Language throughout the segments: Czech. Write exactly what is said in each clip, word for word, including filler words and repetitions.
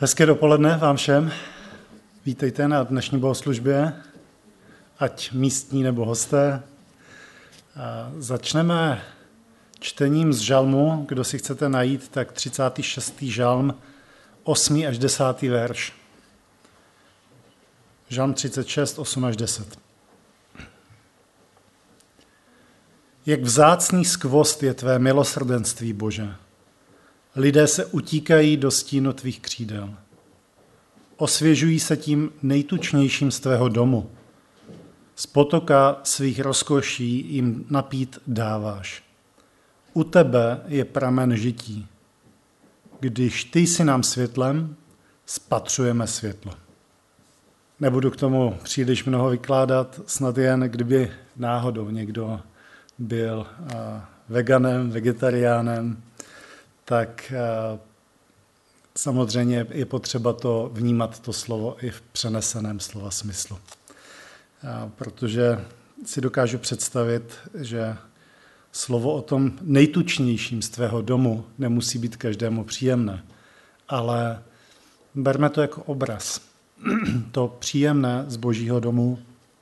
Hezké dopoledne vám všem. Vítejte na dnešní bohoslužbě, ať místní nebo hosté. A začneme čtením z žalmu. Kdo si chcete najít, tak třicátý šestý žalm, osmý až desátý verš. Žalm třicet šest, osm až deset. Jak vzácný skvost je tvé milosrdenství, Bože. Lidé se utíkají do stínu tvých křídel. Osvěžují se tím nejtučnějším z tvého domu. Z potoka svých rozkoší jim napít dáváš. U tebe je pramen žití. Když ty jsi nám světlem, spatřujeme světlo. Nebudu k tomu příliš mnoho vykládat, snad jen kdyby náhodou někdo byl veganem, vegetariánem, tak samozřejmě je potřeba to vnímat to slovo i v přeneseném slova smyslu. Protože si dokážu představit, že slovo o tom nejtučnějším z tvého domu nemusí být každému příjemné, ale berme to jako obraz. To příjemné z Božího domu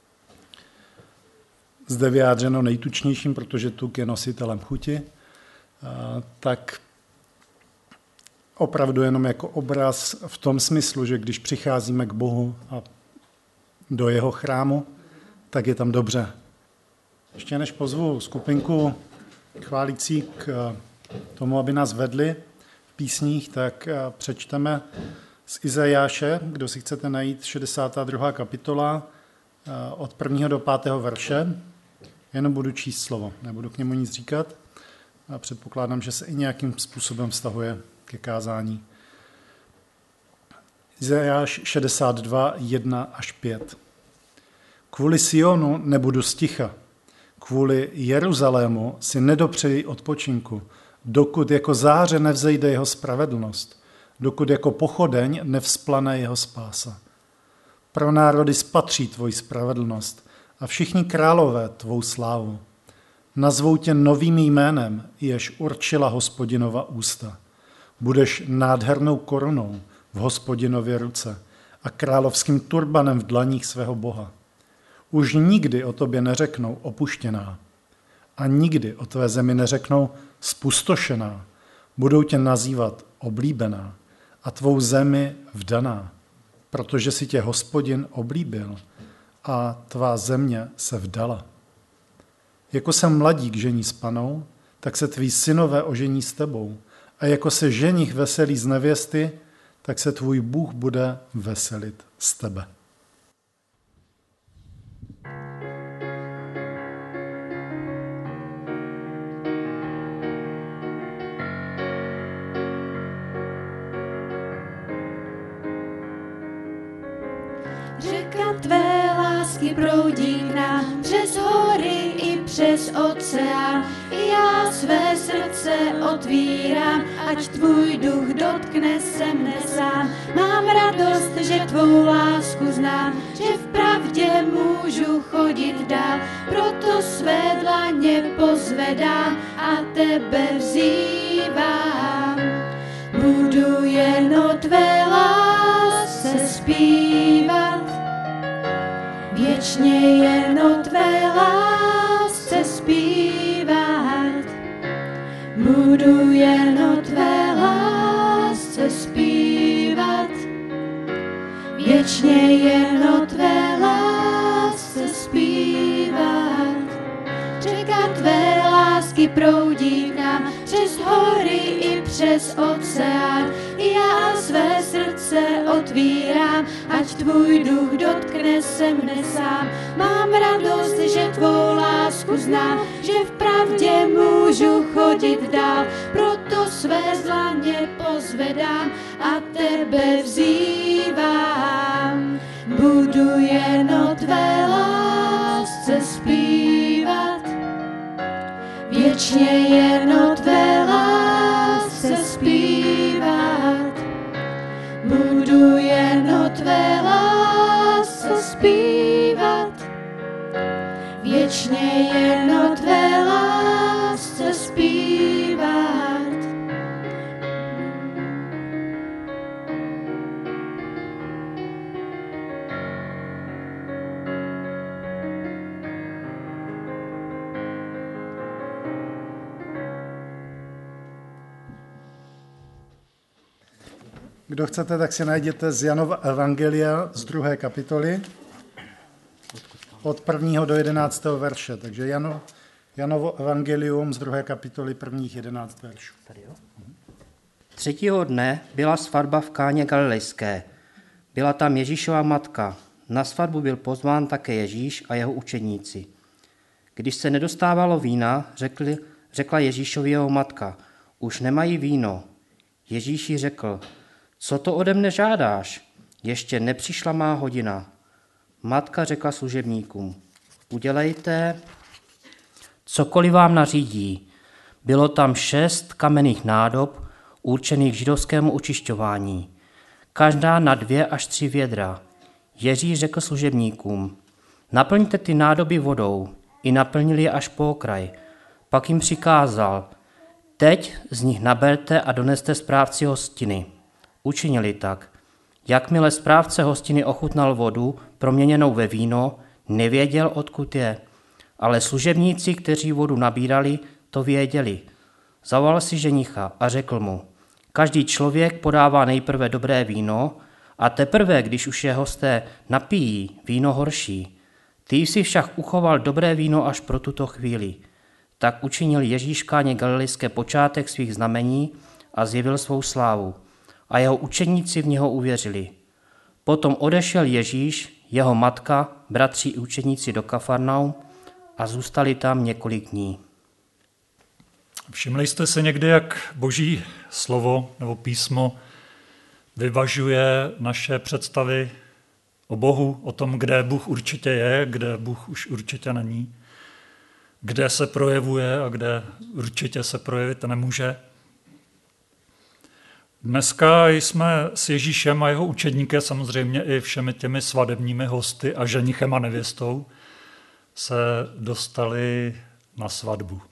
zde vyjádřeno nejtučnějším, protože tuk je nositelem chuti, tak opravdu jenom jako obraz v tom smyslu, že když přicházíme k Bohu a do jeho chrámu, tak je tam dobře. Ještě než pozvu skupinku chválící k tomu, aby nás vedli v písních, tak přečteme z Izajáše, kdo si chcete najít, šedesátá druhá kapitola, od prvního do pátého verše. Jenom budu číst slovo, nebudu k němu nic říkat. A předpokládám, že se i nějakým způsobem vztahuje ke kázání. Izajáš šedesát dva, jedna až pět. Kvůli Sionu nebudu sticha, kvůli Jeruzalému si nedopřeji odpočinku, dokud jako záře nevzejde jeho spravedlnost, dokud jako pochodeň nevzplane jeho spása. Pro národy spatří tvoji spravedlnost a všichni králové tvou slávu. Nazvou tě novým jménem, jež určila Hospodinova ústa. Budeš nádhernou korunou v Hospodinově ruce a královským turbanem v dlaních svého Boha. Už nikdy o tobě neřeknou opuštěná a nikdy o tvé zemi neřeknou spustošená. Budou tě nazývat oblíbená a tvou zemi vdaná, protože si tě Hospodin oblíbil a tvá země se vdala. Jako se mladík žení s panou, tak se tví synové ožení s tebou. A jako se ženich veselí z nevěsty, tak se tvůj Bůh bude veselit z tebe. Řeka tvé lásky proudí k nám přes hory i přes oceán. Já své srdce otvírám, ať tvůj duch dotkne se mne sám. Mám radost, že tvou lásku znám, že v pravdě můžu chodit dál. Proto své dlaně pozvedám a tebe vzývám. Budu jen o tvé lásce zpívat, věčně jen o tvé lásce zpívat. Budu jen o tvé lásce zpívat, věčně jen o tvé lásce zpívat. Řeka tvé lásky proudí k nám přes hory i přes oceán. Já své srdce otvírám, ať tvůj duch dotkne se mne sám. Mám radost, že tvou lásku znám, že v pravdě můžu chodit dál. Proto své dlaně pozvedám a tebe vzývám. Budu jen o tvé lásce zpívat, věčně jen o tvé lásce zpívat. Budu jen o tvé lásce zpívat, věčně jen o tvé lásce zpívat. Kdo chcete, tak si najděte z Janova Evangelia z druhé kapitoly od prvního do jedenáctého verše. Takže Jano, Janovo Evangelium z druhé kapitoly prvních jedenáct veršů. Třetího dne byla svatba v Káně Galilejské. Byla tam Ježíšova matka. Na svatbu byl pozván také Ježíš a jeho učedníci. Když se nedostávalo vína, řekli, řekla Ježíšovi jeho matka, už nemají víno. Ježíš jí řekl, co to ode mne žádáš? Ještě nepřišla má hodina. Matka řekla služebníkům, udělejte cokoliv vám nařídí. Bylo tam šest kamenných nádob určených židovskému očišťování. Každá na dvě až tři vědra. Ježíš řekl služebníkům, naplňte ty nádoby vodou. I naplnili je až po okraj. Pak jim přikázal, teď z nich naberte a doneste správci hostiny. Učinili tak. Jakmile správce hostiny ochutnal vodu, proměněnou ve víno, nevěděl, odkud je. Ale služebníci, kteří vodu nabírali, to věděli. Zavolal si ženicha a řekl mu, každý člověk podává nejprve dobré víno a teprve, když už je hosté napijí, víno horší. Ty jsi však uchoval dobré víno až pro tuto chvíli. Tak učinil Ježíš v Káně Galilejské počátek svých znamení a zjevil svou slávu. A jeho učedníci v něho uvěřili. Potom odešel Ježíš, jeho matka, bratři i učedníci do Kafarnaum a zůstali tam několik dní. Všimli jste se někdy, jak Boží slovo nebo písmo vyvažuje naše představy o Bohu, o tom, kde Bůh určitě je, kde Bůh už určitě není, kde se projevuje a kde určitě se projevit nemůže. Dneska jsme s Ježíšem a jeho učedníky, samozřejmě i všemi těmi svadebními hosty a ženichem a nevěstou, se dostali na svatbu.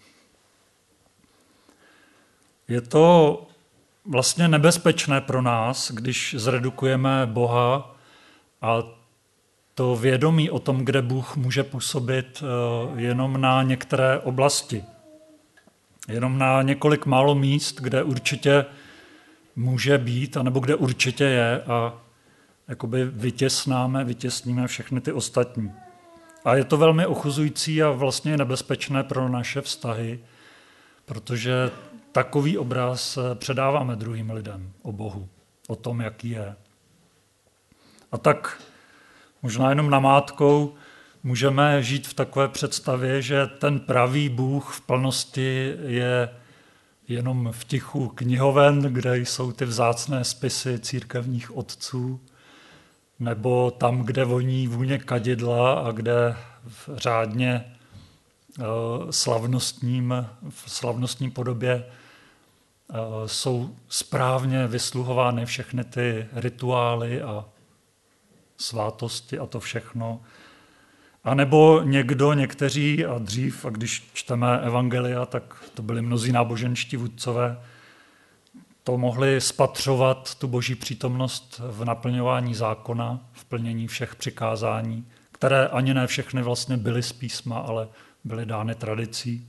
Je to vlastně nebezpečné pro nás, když zredukujeme Boha a to vědomí o tom, kde Bůh může působit jenom na některé oblasti. Jenom na několik málo míst, kde určitě může být, anebo kde určitě je a jakoby vytěsnáme, vytěsníme všechny ty ostatní. A je to velmi ochuzující a vlastně nebezpečné pro naše vztahy, protože takový obraz předáváme druhým lidem o Bohu, o tom, jaký je. A tak možná jenom namátkou můžeme žít v takové představě, že ten pravý Bůh v plnosti je jenom v tichu knihoven, kde jsou ty vzácné spisy církevních otců, nebo tam, kde voní vůně kadidla a kde v řádně slavnostním, v slavnostní podobě jsou správně vysluhovány všechny ty rituály a svátosti a to všechno. A nebo někdo, někteří a dřív, a když čteme evangelia, tak to byli mnozí náboženští vůdcové, to mohli spatřovat tu boží přítomnost v naplňování zákona, v plnění všech přikázání, které ani ne všechny vlastně byly z písma, ale byly dány tradicí.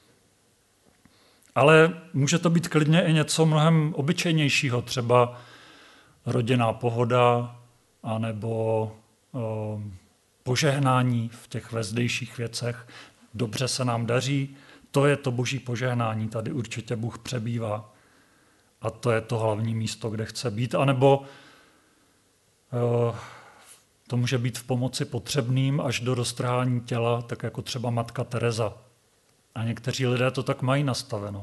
Ale může to být klidně i něco mnohem obyčejnějšího, třeba rodinná pohoda, anebo o, požehnání v těch vezdejších věcech. Dobře se nám daří, to je to boží požehnání, tady určitě Bůh přebývá. A to je to hlavní místo, kde chce být. A nebo o, to může být v pomoci potřebným až do roztrhání těla, tak jako třeba matka Tereza. A někteří lidé to tak mají nastaveno.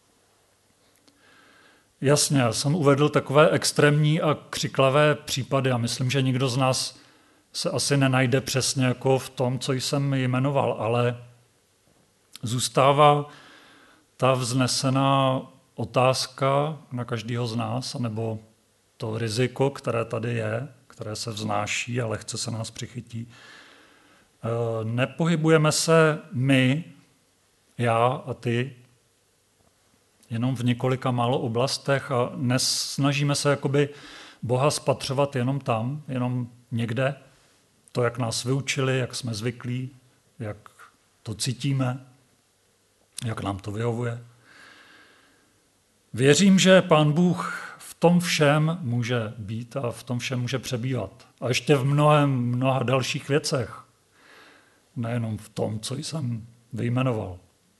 Jasně, já jsem uvedl takové extrémní a křiklavé případy a myslím, že nikdo z nás se asi nenajde přesně jako v tom, co jsem jmenoval, ale zůstává ta vznesená otázka na každého z nás, nebo to riziko, které tady je, které se vznáší a lehce se nás přichytí. Nepohybujeme se my, já a ty, jenom v několika málo oblastech a nesnažíme se jakoby Boha spatřovat jenom tam, jenom někde, to, jak nás vyučili, jak jsme zvyklí, jak to cítíme, jak nám to vyhovuje. Věřím, že Pán Bůh v tom všem může být a v tom všem může přebývat. A ještě v mnohem, mnoha dalších věcech. Nejenom v tom, co jsem vyjmenoval.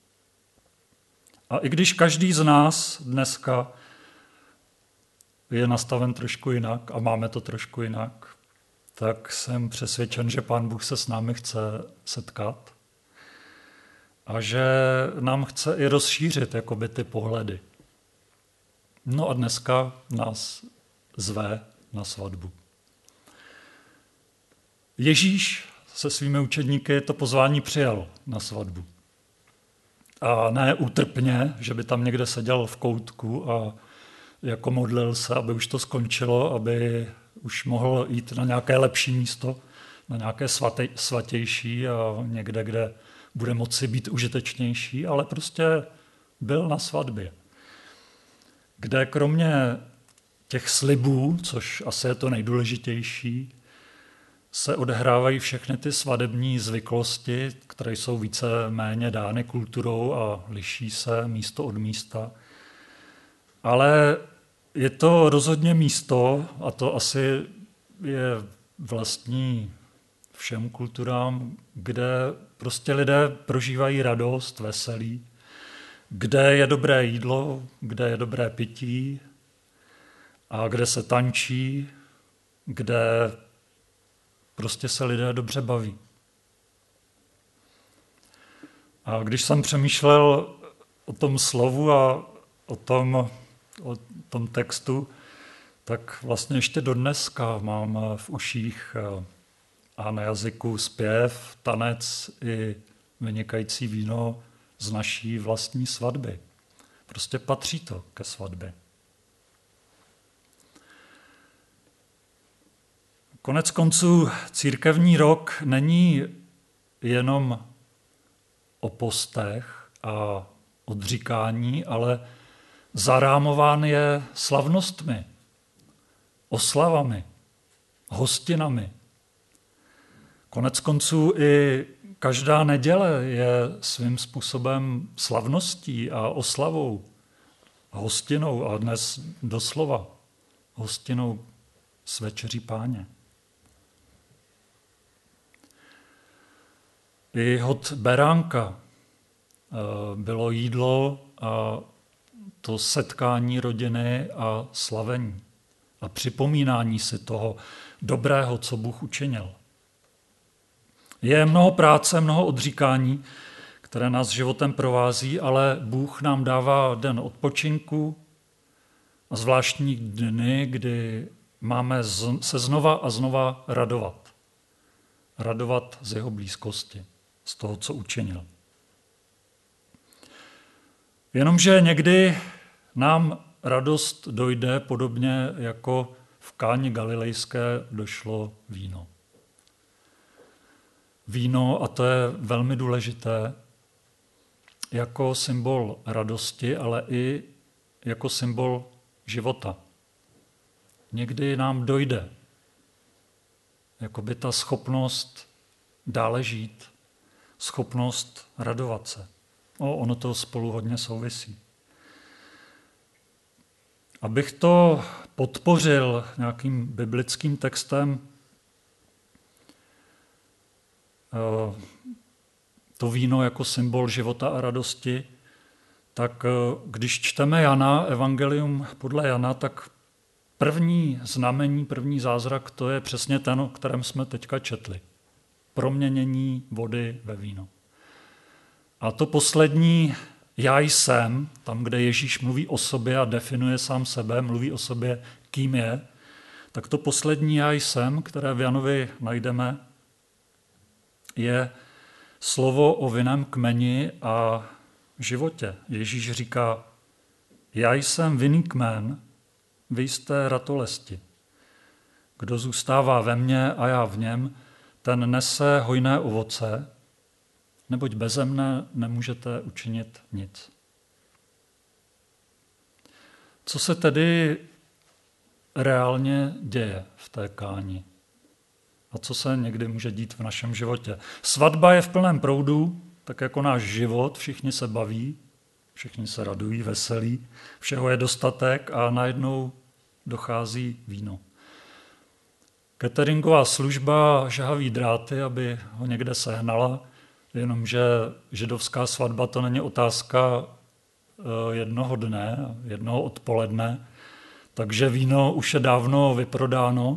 A i když každý z nás dneska je nastaven trošku jinak a máme to trošku jinak, tak jsem přesvědčen, že Pán Bůh se s námi chce setkat a že nám chce i rozšířit jakoby ty pohledy. No a dneska nás zve na svatbu. Ježíš se svými učedníky to pozvání přijal na svatbu. A ne útrpně, že by tam někde seděl v koutku a jako modlil se, aby už to skončilo, aby už mohl jít na nějaké lepší místo, na nějaké svatej, svatější a někde, kde bude moci být užitečnější, ale prostě byl na svatbě, kde kromě těch slibů, což asi je to nejdůležitější, se odehrávají všechny ty svadební zvyklosti, které jsou více méně dány kulturou a liší se místo od místa. Ale je to rozhodně místo, a to asi je vlastní všem kulturám, kde prostě lidé prožívají radost, veselí, kde je dobré jídlo, kde je dobré pití a kde se tančí, kde prostě se lidé dobře baví. A když jsem přemýšlel o tom slovu a o tom, o tom textu, tak vlastně ještě do dneska mám v uších a na jazyku zpěv, tanec i vynikající víno z naší vlastní svatby. Prostě patří to ke svatbě. Konec konců církevní rok není jenom o postech a odříkání, ale zarámován je slavnostmi, oslavami, hostinami. Konec konců i každá neděle je svým způsobem slavností a oslavou, hostinou a dnes doslova hostinou s večeří Páně. I hod beránka bylo jídlo a to setkání rodiny a slavení a připomínání si toho dobrého, co Bůh učinil. Je mnoho práce, mnoho odříkání, které nás životem provází, ale Bůh nám dává den odpočinku a zvláštní dny, kdy máme se znova a znova radovat. Radovat z jeho blízkosti, z toho, co učinil. Jenomže někdy nám radost dojde podobně, jako v Káně Galilejské došlo víno. Víno, a to je velmi důležité, jako symbol radosti, ale i jako symbol života. Někdy nám dojde jakoby ta schopnost dále žít, schopnost radovat se. O, ono to spolu hodně souvisí. Abych to podpořil nějakým biblickým textem, to víno jako symbol života a radosti, tak když čteme Jana, evangelium podle Jana, tak první znamení, první zázrak, to je přesně ten, o kterém jsme teďka četli. Proměnění vody ve víno. A to poslední, já jsem, tam, kde Ježíš mluví o sobě a definuje sám sebe, mluví o sobě, kým je, tak to poslední já jsem, které v Janovi najdeme, je slovo o vinném kmeni a životě. Ježíš říká, já jsem vinný kmen, vy jste ratolesti. Kdo zůstává ve mně a já v něm, ten nese hojné ovoce, neboť beze mne nemůžete učinit nic. Co se tedy reálně děje v té káni? A co se někdy může dít v našem životě? Svatba je v plném proudu, tak jako náš život, všichni se baví, všichni se radují, veselí, všeho je dostatek a najednou dochází víno. Cateringová služba žhaví dráty, aby ho někde sehnala, jenomže židovská svatba to není otázka jednoho dne, jednoho odpoledne, takže víno už je dávno vyprodáno.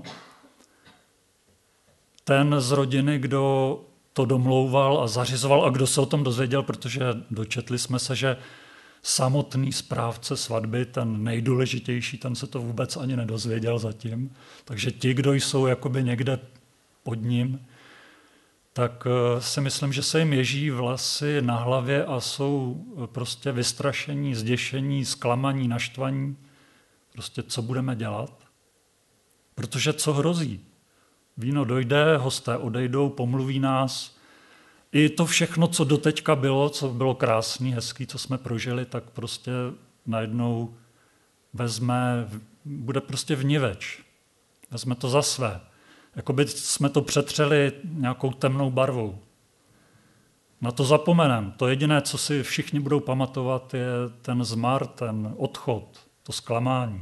Ten z rodiny, kdo to domlouval a zařizoval a kdo se o tom dozvěděl, protože dočetli jsme se, že samotný správce svatby, ten nejdůležitější, ten se to vůbec ani nedozvěděl zatím. Takže ti, kdo jsou jakoby někde pod ním, tak si myslím, že se jim ježí vlasy na hlavě a jsou prostě vystrašení, zděšení, zklamaní, naštvaní. Prostě co budeme dělat? Protože co hrozí? Víno dojde, hosté odejdou, pomluví nás. I to všechno, co doteďka bylo, co bylo krásný, hezký, co jsme prožili, tak prostě najednou vezme, bude prostě vniveč. Vezme to za své. Jakoby jsme to přetřeli nějakou temnou barvou. Na to zapomenem. To jediné, co si všichni budou pamatovat, je ten zmar, ten odchod, to zklamání.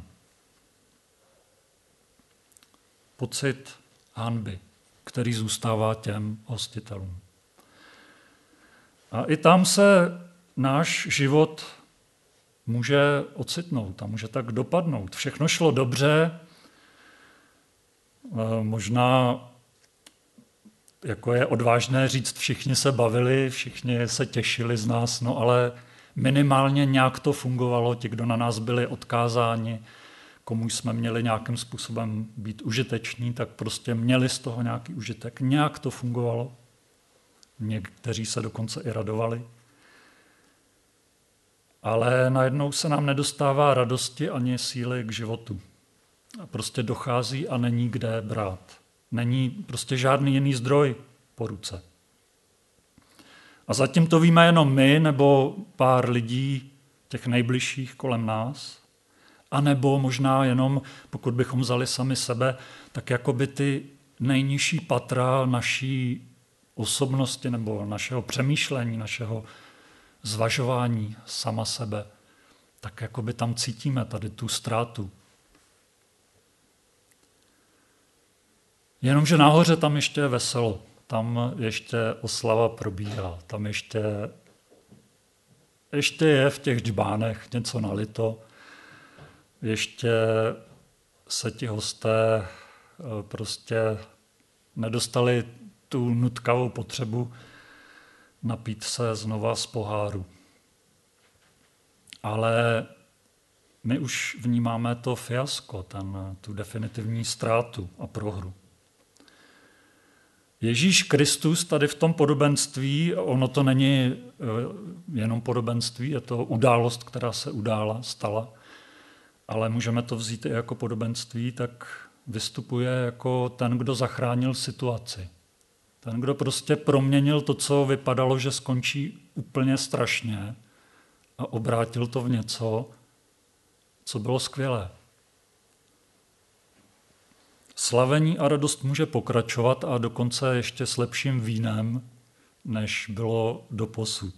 Pocit hanby, který zůstává těm hostitelům. A i tam se náš život může ocitnout a může tak dopadnout. Všechno šlo dobře, možná jako je odvážné říct, všichni se bavili, všichni se těšili z nás, no ale minimálně nějak to fungovalo, ti, kdo na nás byli odkázáni, komu jsme měli nějakým způsobem být užiteční, tak prostě měli z toho nějaký užitek. Nějak to fungovalo. Někteří se dokonce i radovali. Ale najednou se nám nedostává radosti ani síly k životu. A prostě dochází a není kde brát. Není prostě žádný jiný zdroj po ruce. A zatím to víme jenom my nebo pár lidí, těch nejbližších kolem nás, a nebo možná jenom, pokud bychom vzali sami sebe, tak jako by ty nejnižší patra naší osobnosti nebo našeho přemýšlení, našeho zvažování sama sebe, tak jako by tam cítíme tady tu ztrátu. Jenomže nahoře tam ještě je veselo, tam ještě oslava probíhá, tam ještě, ještě je v těch džbánech něco nalito, ještě se ti hosté prostě nedostali tu nutkavou potřebu napít se znova z poháru. Ale my už vnímáme to fiasko, ten, tu definitivní ztrátu a prohru. Ježíš Kristus tady v tom podobenství, ono to není jenom podobenství, je to událost, která se udála, stala, ale můžeme to vzít i jako podobenství, tak vystupuje jako ten, kdo zachránil situaci. Ten, kdo prostě proměnil to, co vypadalo, že skončí úplně strašně a obrátil to v něco, co bylo skvělé. Slavení a radost může pokračovat a dokonce ještě s lepším vínem, než bylo doposud.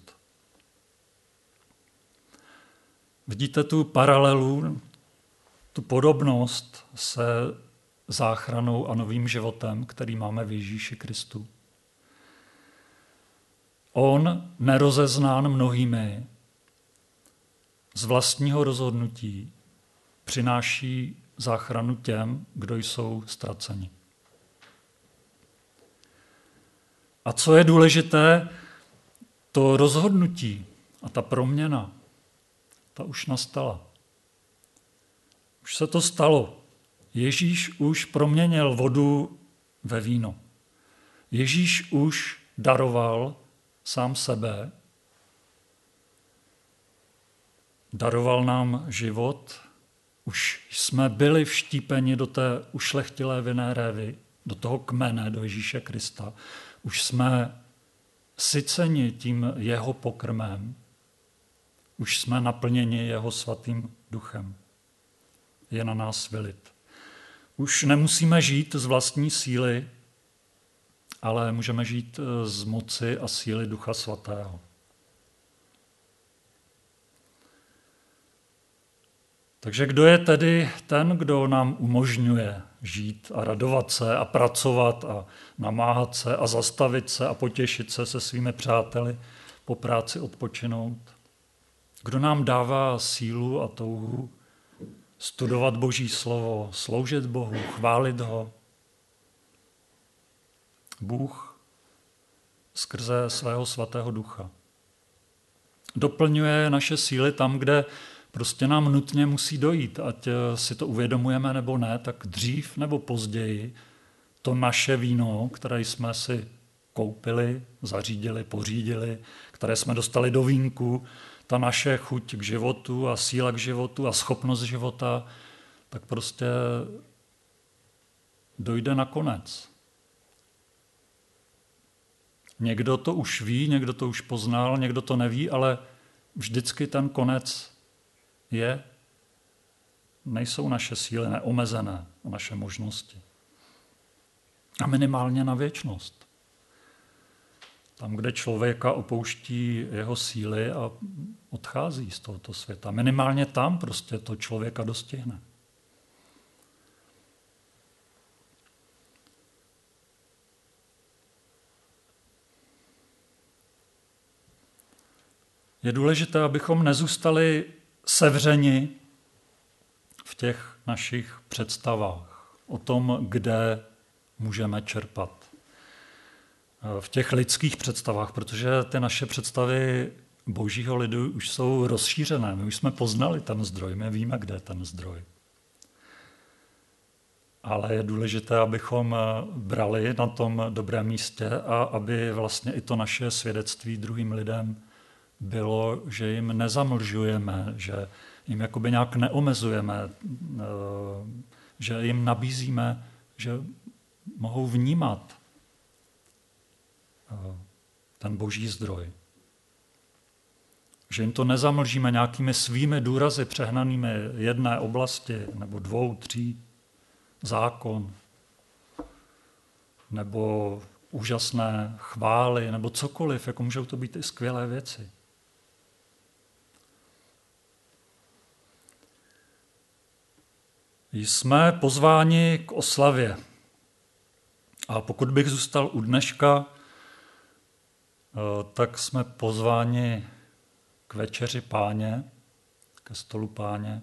Vidíte tu paralelu, tu podobnost se záchranou a novým životem, který máme v Ježíši Kristu. On, nerozeznán mnohými, z vlastního rozhodnutí přináší záchranu těm, kdo jsou ztraceni. A co je důležité, to rozhodnutí a ta proměna, ta už nastala. Už se to stalo. Ježíš už proměnil vodu ve víno. Ježíš už daroval sám sebe, daroval nám život, už jsme byli vštípeni do té ušlechtilé vinné révy, do toho kmene, do Ježíše Krista. Už jsme syceni tím jeho pokrmem, už jsme naplněni jeho svatým duchem. Je na nás vylit. Už nemusíme žít z vlastní síly, ale můžeme žít z moci a síly Ducha Svatého. Takže kdo je tedy ten, kdo nám umožňuje žít a radovat se a pracovat a namáhat se a zastavit se a potěšit se se svými přáteli, po práci odpočinout? Kdo nám dává sílu a touhu studovat Boží slovo, sloužit Bohu, chválit ho? Bůh skrze svého svatého ducha. Doplňuje naše síly tam, kde prostě nám nutně musí dojít, ať si to uvědomujeme nebo ne, tak dřív nebo později to naše víno, které jsme si koupili, zařídili, pořídili, které jsme dostali do vínku, ta naše chuť k životu a síla k životu a schopnost života, tak prostě dojde na konec. Někdo to už ví, někdo to už poznal, někdo to neví, ale vždycky ten konec je, nejsou naše síly neomezené, naše možnosti. A minimálně na věčnost. Tam, kde člověka opouští jeho síly a odchází z tohoto světa. Minimálně tam prostě to člověka dostihne. Je důležité, abychom nezůstali sevřeni v těch našich představách o tom, kde můžeme čerpat. V těch lidských představách, protože ty naše představy božího lidu už jsou rozšířené. My už jsme poznali ten zdroj, my víme, kde je ten zdroj. Ale je důležité, abychom brali na tom dobrém místě a aby vlastně i to naše svědectví druhým lidem bylo, že jim nezamlžujeme, že jim jakoby nějak neomezujeme, že jim nabízíme, že mohou vnímat ten boží zdroj. Že jim to nezamlžíme nějakými svými důrazy přehnanými jedné oblasti, nebo dvou, tří, zákon, nebo úžasné chvály, nebo cokoliv, jako můžou to být i skvělé věci. Jsme pozváni k oslavě. A pokud bych zůstal u dneška, tak jsme pozváni k večeři Páně, ke stolu Páně.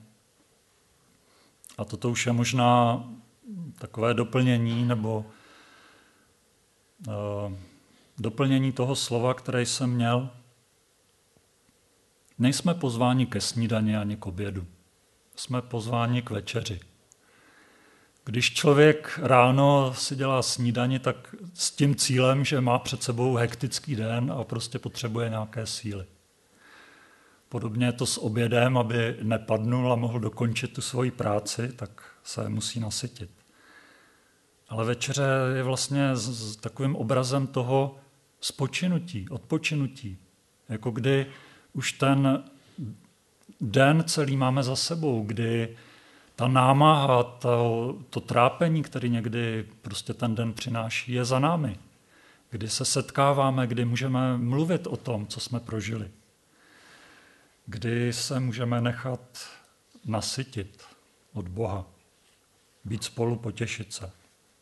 A toto už je možná takové doplnění nebo uh, doplnění toho slova, které jsem měl. Nejsme pozváni ke snídani ani k obědu. Jsme pozváni k večeři. Když člověk ráno si dělá snídani, tak s tím cílem, že má před sebou hektický den a prostě potřebuje nějaké síly. Podobně je to s obědem, aby nepadnul a mohl dokončit tu svoji práci, tak se musí nasytit. Ale večeře je vlastně s takovým obrazem toho spočinutí, odpočinutí. Jako kdy už ten den celý máme za sebou, kdy ta námaha, to, to trápení, který někdy prostě ten den přináší, je za námi. Kdy se setkáváme, kdy můžeme mluvit o tom, co jsme prožili. Kdy se můžeme nechat nasytit od Boha. Být spolu, potěšit se.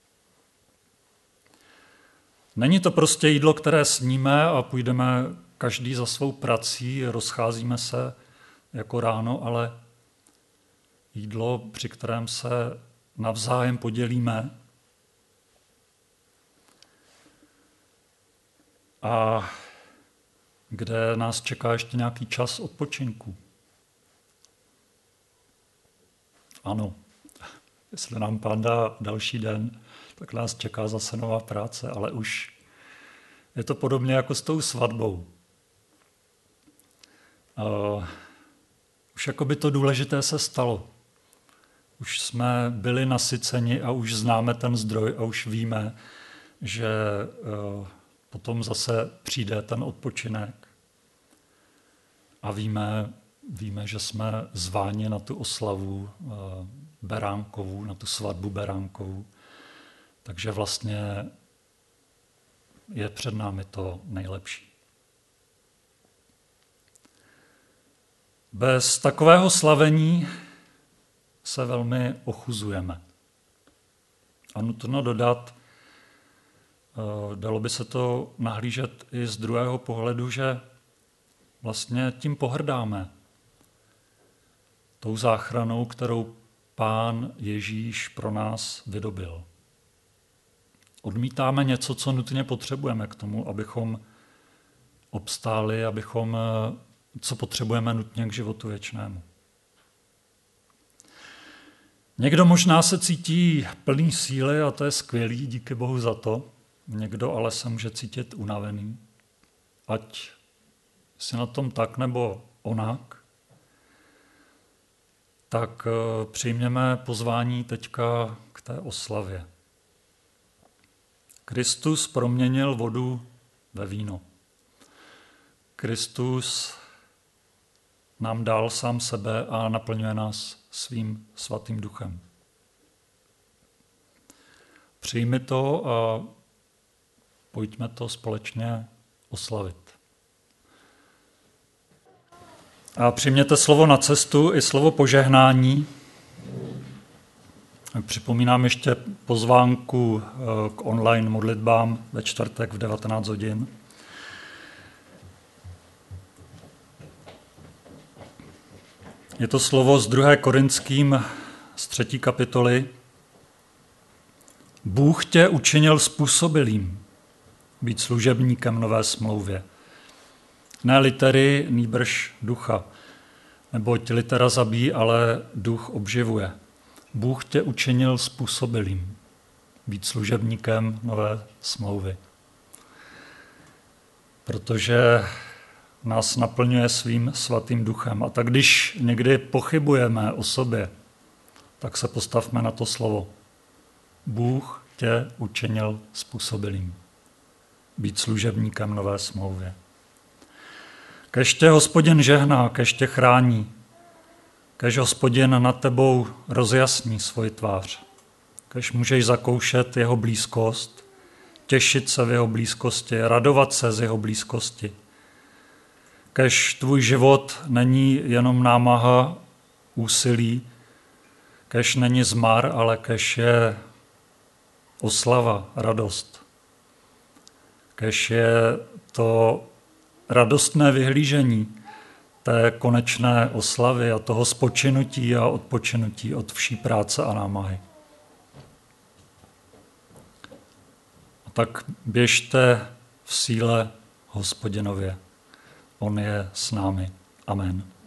Není to prostě jídlo, které sníme a půjdeme každý za svou prací, rozcházíme se jako ráno, ale jídlo, při kterém se navzájem podělíme a kde nás čeká ještě nějaký čas odpočinku. Ano, jestli nám Pán dá další den, tak nás čeká zase nová práce, ale už je to podobně jako s tou svatbou. Uh, už jako by to důležité se stalo. Už jsme byli nasyceni a už známe ten zdroj a už víme, že uh, potom zase přijde ten odpočinek. A víme, víme, že jsme zváni na tu oslavu uh, beránkovou, na tu svatbu beránkovou. Takže vlastně je před námi to nejlepší. Bez takového slavení se velmi ochuzujeme. A nutno dodat, dalo by se to nahlížet i z druhého pohledu, že vlastně tím pohrdáme. Tou záchranou, kterou Pán Ježíš pro nás vydobil. Odmítáme něco, co nutně potřebujeme k tomu, abychom obstáli, abychom, co potřebujeme nutně k životu věčnému. Někdo možná se cítí plný síly a to je skvělý, díky Bohu za to. Někdo ale se může cítit unavený. Ať si na tom tak nebo onak, tak přijměme pozvání teďka k té oslavě. Kristus proměnil vodu ve víno. Kristus nám dal sám sebe a naplňuje nás svým svatým duchem. Přijmi to a pojďme to společně oslavit. A přijměte slovo na cestu i slovo požehnání. Připomínám ještě pozvánku k online modlitbám ve čtvrtek v devatenáct hodin. Je to slovo z druhé Korinským z třetí kapitoly. Bůh tě učinil způsobilým být služebníkem nové smlouvě. Ne litery, nýbrž ducha. Neboť litera zabíjí, ale duch obživuje. Bůh tě učinil způsobilým být služebníkem nové smlouvy. Protože nás naplňuje svým svatým duchem. A tak když někdy pochybujeme o sobě, tak se postavme na to slovo. Bůh tě učinil způsobilým být služebníkem nové smlouvy. Kež tě Hospodin žehná, kež tě chrání, kež Hospodin nad tebou rozjasní svoji tvář, kež můžeš zakoušet jeho blízkost, těšit se v jeho blízkosti, radovat se z jeho blízkosti. Kež tvůj život není jenom námaha, úsilí, kež není zmar, ale kež je oslava, radost. Kež je to radostné vyhlížení té konečné oslavy a toho spočinutí a odpočinutí od vší práce a námahy. A tak běžte v síle Hospodinově. On je s námi. Amen.